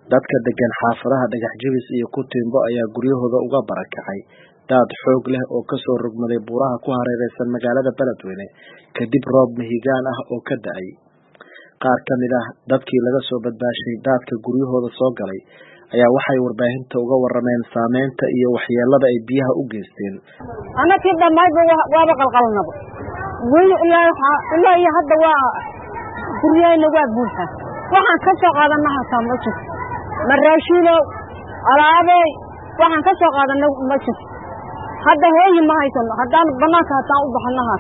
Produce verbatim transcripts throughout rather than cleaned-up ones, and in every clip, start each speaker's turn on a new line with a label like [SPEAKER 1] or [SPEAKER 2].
[SPEAKER 1] dadka degan xaafadaha dhagax jabis iyo Kutembo ayaa guryahooda uga barakacay daad xoog leh oo ka soo rogmaday buuraha ku hareeraysan magaalada Beledweyne kadib roob mihigaan ah oo ka da'ay. Qaar ka mid ah dadkii laga soo badbaashay daadka guryahooda soo galay ayaa waxay warbaahinta uga warameen saameynta iyo waxyeelada ay biyaha u geysteen.
[SPEAKER 2] Anakii dhamayba waaba qalqalnaba. Weli ilaa ilaa iyo hadda waa guriyayna waa buuxa. Waxaan ka soo qaadanaa hataa ma jirto. Maraashiilo alaabay waxaan ka soo qaadanaa ma jirto. Hadda hooyi ma haysano haddaan banaanka hataa u baxnaha.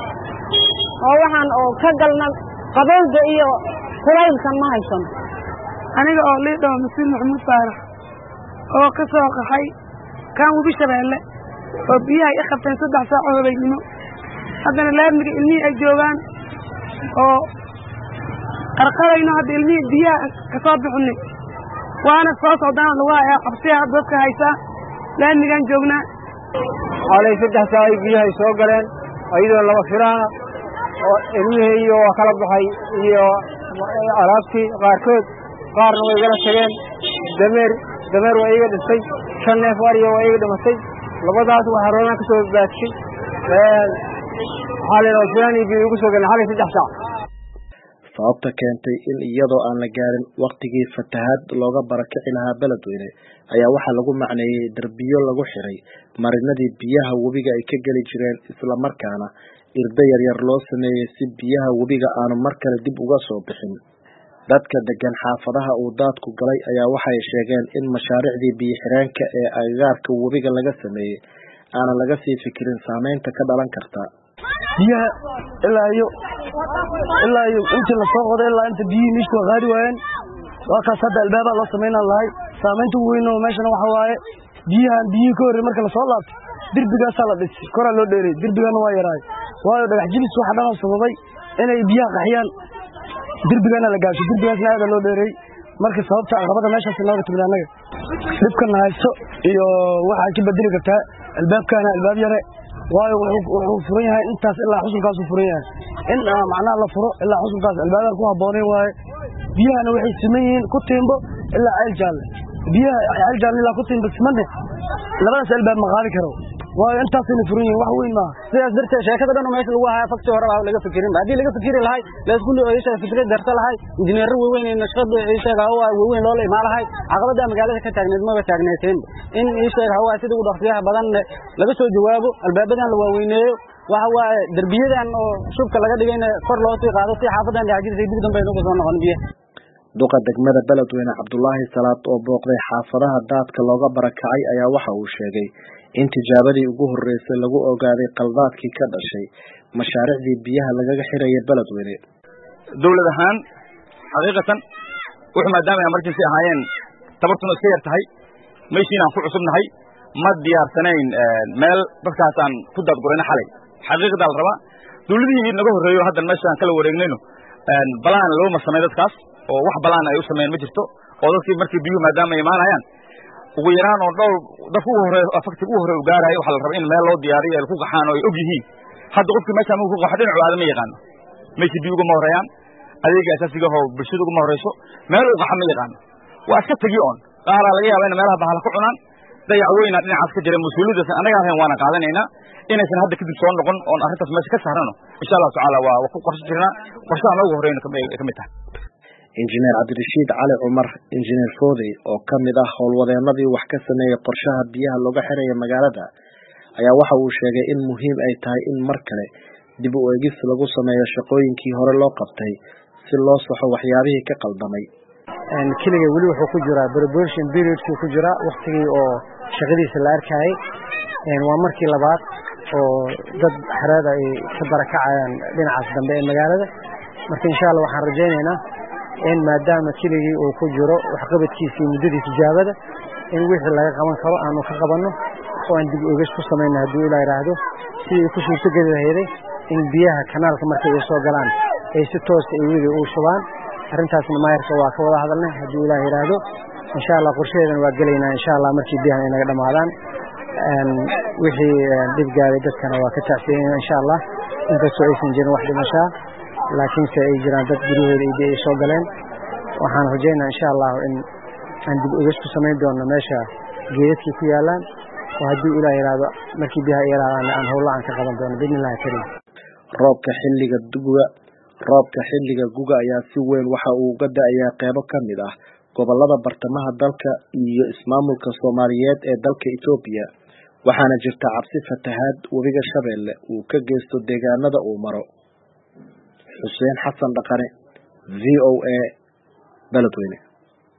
[SPEAKER 2] Oo waxaan oo ka galna qabowga iyo kulaylka ma haysano.
[SPEAKER 3] aniga oo liidho Masiir Maxamuud Faarax oo ka soo qaxay kan Webi Shabeelle oo biyaha ay qabteen saddex saac oo habeennimo haddana laamiga ilmihii ay joogaan oo qarqarayno hadda ilmihii biyaha ka soo bixinay waana soo socdaan lugaa qabsiya dadka haysa laamigan joognaa
[SPEAKER 4] xalay saddex saac ay biyaha soo galeen ayadoo laba firaana oo ilmihii iyo kala baxay iyo alaabtii qaarkood qaarna way gala tageen dameer dameer way iga dhintay shan neef wariyo way iga dhimatay labadaas waxa roonaan ka soo baashay ee xalay oo jiraan iyo ugu soo galeen xalay saddex saac.
[SPEAKER 1] Sababta keentay in iyadoo aan la gaarin waqtigii fatahaad looga barakici lahaa Beledweyne ayaa waxaa lagu macneeyay darbiyo lagu xiray marinadii biyaha webiga ay ka gali jireen isla markaana irda yar yar loo sameeyay si biyaha webiga aanu mar kale dib uga soo bixin. Dadka degan xaafadaha uu daadku galay ayaa waxay sheegeen in mashaariicdii biyo xireenka ee agagaarka webiga laga sameeyay aan laga sii fikirin saameynta ka dhalan karta.
[SPEAKER 5] biyaha ilaa iyo ilaa iyo inta la soo qoday ilaa inta biyo meesha qaadi waayeen waa ka sadda albaaba loo sameeyay lahay saameynta weyn oo meesha waxa waaye biyaha biyo ka hor marka la soo laabto dirbigaas la dhisay kor loo dheeray dirbigana waa yaraay waayo dhagax jibis waxa dhan sababay inay biyaha qaxiyaan dirbigana la gaasho dirbigaasna aad loo dheeray marka sababta aqabada meeshaas looga timid anaga dibkan haysto iyo waxa ka bedeli kartaa albaabkana albaab yare waayo wuxuu furan yahay intaas ilaa xusulkaas uu furan yahay in macnaha la furo ilaa xusulkaas albaabka ku haboonay waaye biyahana waxay simeeyeen Kutembo ilaa Ceel Jaalle biyaha Ceel Jaalle ilaa Kutembo siman labadaas albaab ma qaadi karo waayo intaas inay furan yihiin wax weyn ma
[SPEAKER 4] sidaas darteed sheekada dhan meesha lagu hayaa fakti hore baa laga fikirin hadii laga fikiri lahay la isku leeyahay fikrad darta lahay injineer weyn in nashqada ay sheegaa oo weyn loo leeyahay lahay aqabada magaalada ka taagneed ma taagneeteen in ay sheegaa waa sida ugu dhaqsiyaha badan laga soo jawaabo albaabadan la waaweyneeyo waxa waa darbiyadan oo shubka laga dhigayna kor loo sii qaado si xaafadan dhacjisay dib dambe inuu soo noqon biyo
[SPEAKER 1] duqa degmada Beledweyne Cabdullaahi Salaad oo booqday xaafadaha daadka looga barakacay ayaa waxa uu sheegay in tijaabadii ugu horeysay lagu ogaaday qaldaadkii ka dhashay mashaariicdii biyaha lagaga xirayay Beledweyne.
[SPEAKER 6] Dawlad ahaan xaqiiqatan wuxuu maadaama ay emergency ahaayeen tabartuna iska yar tahay meeshiin aan ku cusubnahay ma diyaarsanayn meel dadkaas aan ku dadgurayna xalay xaqiiqada la rabaa dawladihii naga horeeyo hadda meeshaan kala wareegnayno balaan loo masamay dadkaas oo wax balaan ay u sameeyeen ma jirto oo dadkii markii biyo maadaama ay imaanayaan ugu yaraan oo dhowr dadku horeeyo afagti ugu horeeyo gaarayo waxa la rabaa in meel loo diyaariyo ay ku qaxaan oo ay og yihiin hadda qofkii meesha uu ku qaxay dhinac aad ma yaqaan meeshii biyo uga horeeyaan adeega asaasiga oo bulshada uga horeyso meel uu qaxay ma yaqaan waa iska tagi on qaar laga yaabaa in meelaha bahal ku cunaan dayac weyn dhinacaas ka jira mas'uuliyadda anaga ahayn waana qaadanayna inaysan hadda kadib soo noqon oo arrintaas meesha ka saarano insha Allah taala waa ku qorshe jirnaa qorshaha ugu horeeyna ka mid tahay.
[SPEAKER 1] Injineer Cabdirashiid Cali Cumar Injineer Foodey oo kamid ah howlwadeenadii wax ka sameeyay qorshaha biyaha looga xirayo magaalada ayaa waxa uu sheegay in muhiim ay tahay in mar kale dib u eegis lagu sameeyo shaqooyinkii hore loo qabtay si loo saxo waxyaabihii ka qaldamay.
[SPEAKER 7] Aan kaliya wali wuxuu ku jiraa preparation period ku jira waqtigii oo shaqadiisa la arkay een waa markii labaad oo dad xaraada ay ka barakacayaan dhinacaas dambe ee magaalada marka insha Allah waxaan rajaynaynaa in maadaama kiligii uu ku jiro wax qabadkiisii muddadii tijaabada in wixii laga qaban karo aanu ka qabanno oo aan dib u eegis ku sameeyno haddii Ilaahay yiraahdo si ay ku suurtagali lahayd in biyaha kanaalka markay ay soo galaan ay si toos ah webiga u shubaan arrintaasna maayarka waa ka wada hadalnay haddii Ilaahay yiraahdo insha Allah qorsheedan waa galeynaa insha Allah markii biyaha ay naga dhamaadaan een wixii dib gaaray dadkana waa ka tacsiyeynaa insha Allah inta soo aysan jirin wax dhimasho laakiin se ay jiraan dad guriyooda ay soo galeen waxaan rajaynayaa insha Allah in aan dib uga isku samayn doono meesha geedadkii ku yaalaan oo haddii ilaa yiraahdo markii biyaha yaraadaan aan howlo aan ka qaban doono biidnillaahi kariim.
[SPEAKER 1] roobka xilliga guga roobka xilliga guga ayaa si weyn waxa uu uga da'ayaa qeybo ka mid ah gobolada bartamaha dalka iyo ismaamulka Soomaaliyeed ee dalka Itoobiya, waxaana jirta cabsi fatahaad webiga Shabeelle uu ka geysto deegaanada uu maro. Xuseen Xasan Dhaqane, V O A, Beledweyne.